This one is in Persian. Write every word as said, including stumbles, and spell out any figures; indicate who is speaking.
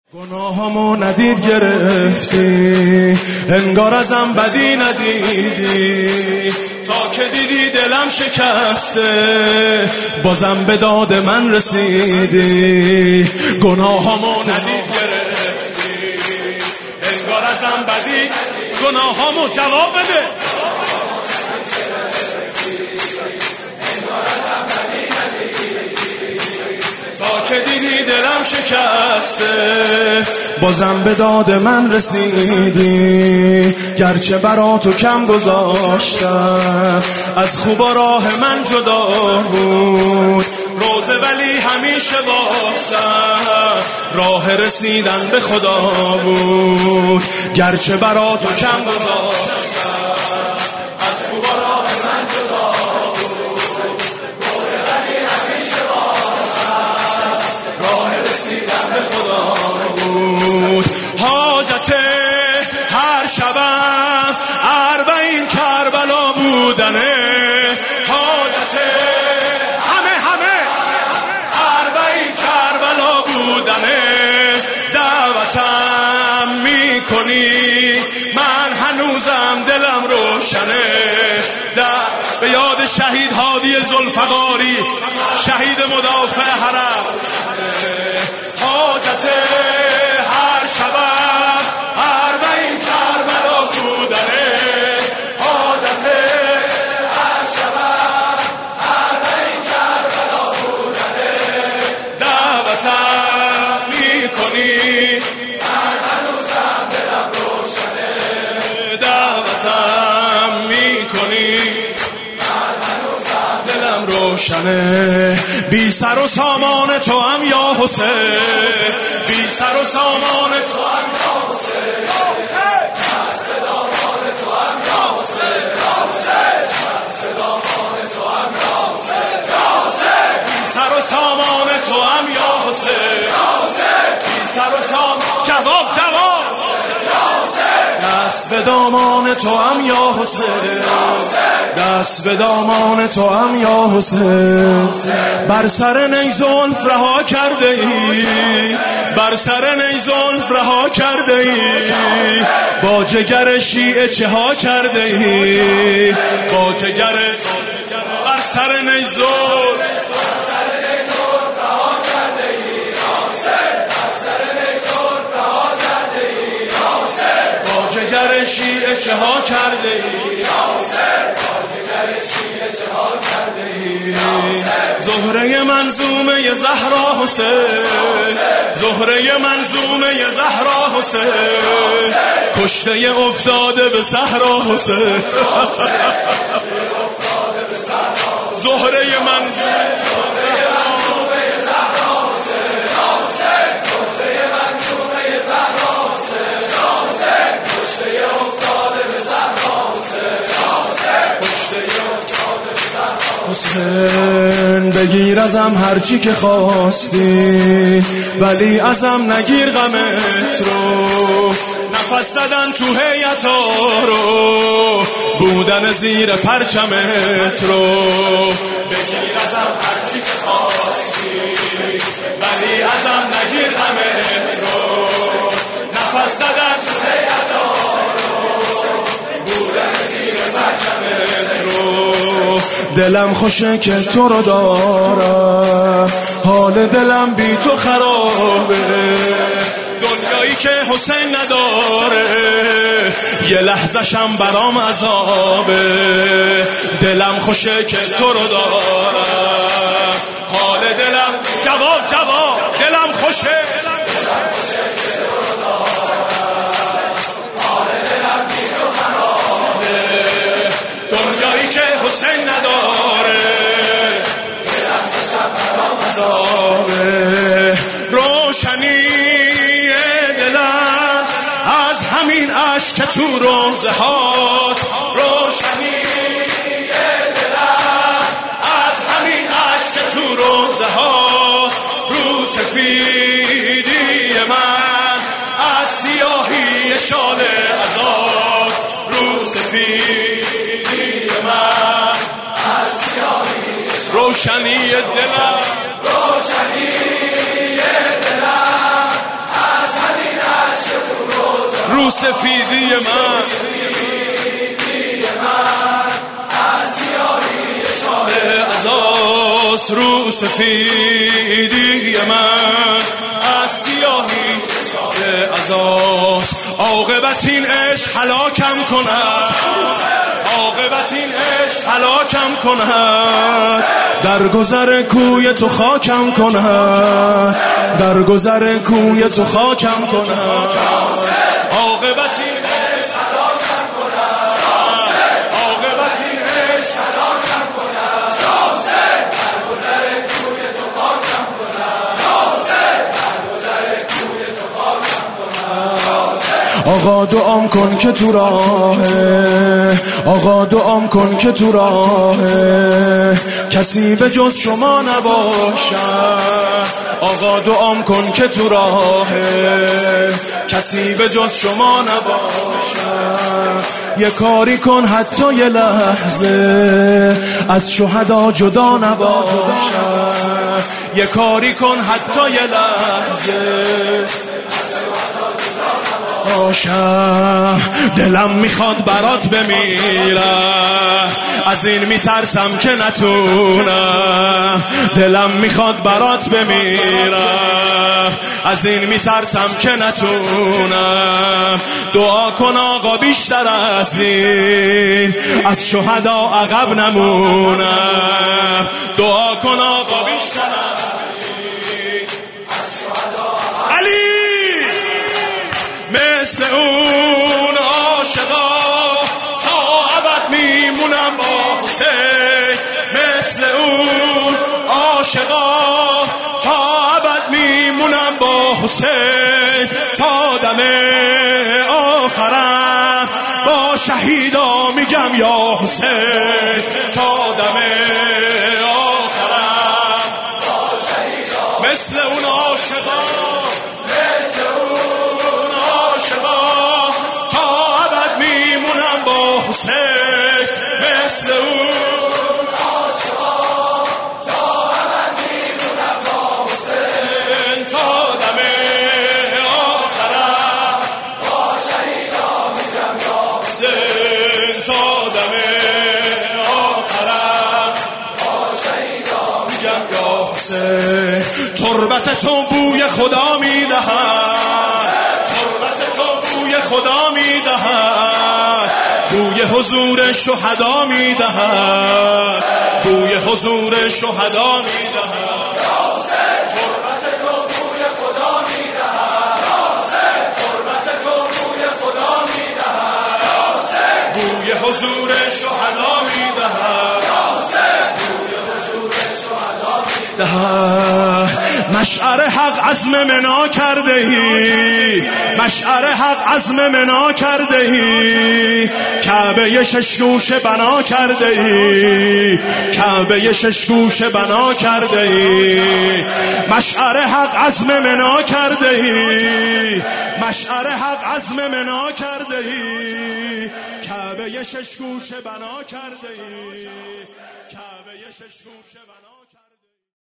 Speaker 1: گناهامو ندید گرفتی، انگار ازم بدی ندیدی، تا که دیدی دلم شکسته بازم به داد من رسیدی. گناهامو ندید گرفتی، انگار ازم بدی، گناهامو جواب بده. تا که دیدی دلم شکسته بازم به داد من رسیدی. گرچه برا تو کم گذاشتم، از خوبا راه من جدا بود، روزه ولی همیشه واسم راه رسیدن به خدا بود. گرچه برا تو کم گذاشتم، از خوبا راه من جدا بود، روزه ولی همیشه واسم راه رسیدن به خدا بود. حاجت هر شبم اربعین کربلا بودنه، حاجت همه همه اربعین کربلا بودنه. دعوتم میکنی من هنوزم دلم روشنه، به یاد شهید هادی ذوالفقاری، شهید مدافع حرم. حاجت هر شبم اربعین کربلا بودنه، حاجت هر شبم اربعین کربلا بودنه. دعوتم میکنی من هنوزم دلم روشنه، دعوتم میکنی من هنوزم دلم روشنه. بی سر و سامان تو هم یا حسین، بی سر و سامان تو هم یا حسین، دست به دامان تو هم یا حسین، دست به دامان تو هم یا حسین، بی سر و سامان تو هم یا حسین، بی سر و سامان. جواب جواب دست به دامان تو هم یا حسین، دست به دامان تو هم یا حسین. بر سر نی زلف رها کرده ای، بر سر نی زلف رها کرده ای، با جگر شیعه چه ها کرده ای، با جگر بر سر نی زلف جگر شیعه چه ها کرده ای، جگر شیعه چه ها کرده ای. زهره منظومه زهرا حسین، زهره منظومه زهرا حسین، کشته افتاده به صحرا حسین. زهره منظومه حسین، بگیر ازم هرچی که خواستی، ولی ازم نگیر غمت رو. نفس زدن تو هیئتا رو، بودن زیر پرچمت رو. بگیر ازم هرچی که خواستی، ولی ازم نگیر غمت رو. نفس زدن تو هیئتا رو، بودن زیر پرچمت رو. دلم خوشه که تو رو دارم، حال دلم بی تو خرابه. دنیایی که حسین نداره یه لحظه‌شم برام عذابه. دلم خوشه که تو رو دارم، حال دلم. جواب جواب دلم خوشه، دلم خوشه که تو رو دارم، حال دلم بی تو خرابه. دنیایی که حسین نداره یه لحظه‌شم برام عذابه. روشنی دلم از همین عشق که تو روزه هاست، روشنی دلم از همین عشق که تو روزه هاست. رو سفیدی من از سیاهی شال عذاب، رو سفیدی من از سیاهی روشنی دلم، روشنی دلم از رو سفیدی من، از رو سفیدی من، از سیاهی ازاست. عاقبت این عشق هلاکم کند، عاقبت این عشق هلاکم کند، در گذر کوی تو خاکم کند، در گذر کوی تو خاکم کند. عاقبت این عشق هلاکم کند، عاقبت این عشق هلاکم کند، در گذر کوی تو خاکم کند، در گذر کوی تو خاکم کند. آقا دعام کن که تو راهه، آقا دعام کن که تو راهه، کسی به جز شما نباشد. آقا دعام کن که تو راهه، کسی به جز شما نباشد. یه کاری کن حتی یه لحظه از شهدا جدا نباشد. یه کاری کن حتی یه لحظه باشم. دلم میخواد برات بمیرم، از این میترسم که نتونم. دلم میخواد برات بمیرم، از این میترسم که نتونم. دعا کن آقا بیشتر از این از شهدا عقب نمونم. دعا کن آقا بیشتر از این از شهدا علی مثل اون عاشقا تا ابد میمونم با حسین. مثل اون عاشقا تا ابد میمونم با حسین. تا دم آخرم با شهیدا میگم یا حسین. تا دم آخرم با شهیدا مثل اون عاشقا، مثل اون عاشقا تا ابد میمونم با حسین. مثل اون عاشقا تا ابد میمونم با حسین. تا دم آخرم با شهیدا میگم یا حسین. تا دم آخرم با شهیدا میگم یا حسین. تربت تو بوی خدا میدهد، تربت تو بوی خدا میدهد، بوی حضور شهدا میدهد، بوی حضور شهدا میدهد. تربت تو بوی خدا میدهد، تربت تو بوی خدا میدهد، بوی حضور شهدا میدهد، بوی حضور شهدا میدهد. مشعر حق عزم منا کرده ای، مشعر حق عزم منا کرده ای، کعبه شش گوشه بنا کرده ای، کعبه شش گوشه بنا کرده ای. مشعر حق عزم منا کرده ای، مشعر حق عزم منا کرده ای، کعبه شش گوشه بنا کرده ای، کعبه شش گوشه بنا